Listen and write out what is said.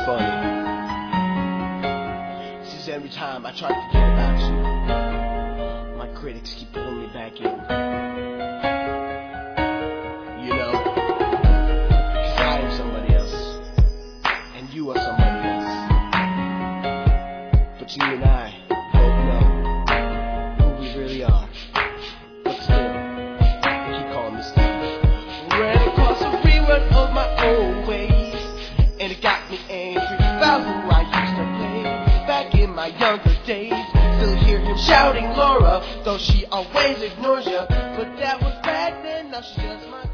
funny. Since every time I try to forget about you, my critics keep pulling me back in. You know, 'cause I am somebody else, and you are somebody else. But you and I both know who we really are. But still, they keep calling me Steve. Ran across a rerun of my own ways, and it got me angry about who I used to play back in my younger days. Still hear him shouting Laura, though she always ignores you. But that was back then, now she's just my